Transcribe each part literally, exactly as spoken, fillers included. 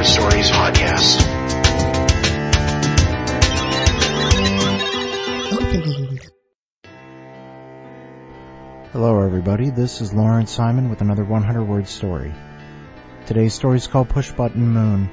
Stories podcast. Opening. Hello everybody, this is Lawrence Simon with another one hundred word story. Today's story is called Push Button Moon.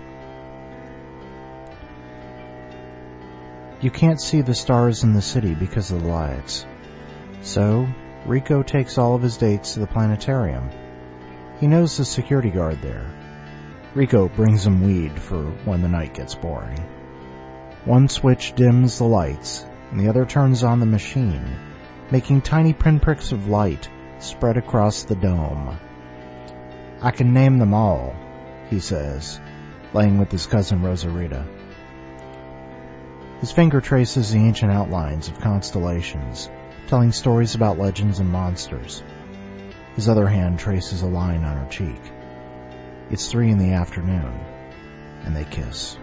You can't see the stars in the city because of the lights. So, Rico takes all of his dates to the planetarium. He knows the security guard there. Rico brings him weed for when the night gets boring. One switch dims the lights, and the other turns on the machine, making tiny pinpricks of light spread across the dome. I can name them all, he says, laying with his cousin Rosarita. His finger traces the ancient outlines of constellations, telling stories about legends and monsters. His other hand traces a line on her cheek. It's three in the afternoon, and they kiss.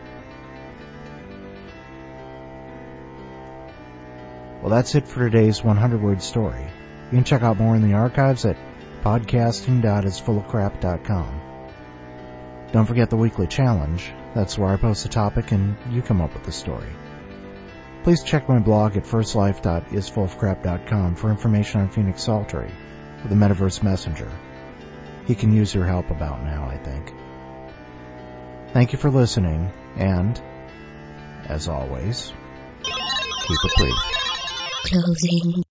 Well, that's it for today's one hundred word story. You can check out more in the archives at podcasting dot is full of crap dot com. Don't forget the weekly challenge. That's where I post a topic and you come up with the story. Please check my blog at first life dot is full of crap dot com for information on Phoenix Sultry, with the Metaverse Messenger. He can use your help about now, I think. Thank you for listening, and, as always, keep it brief. Closing.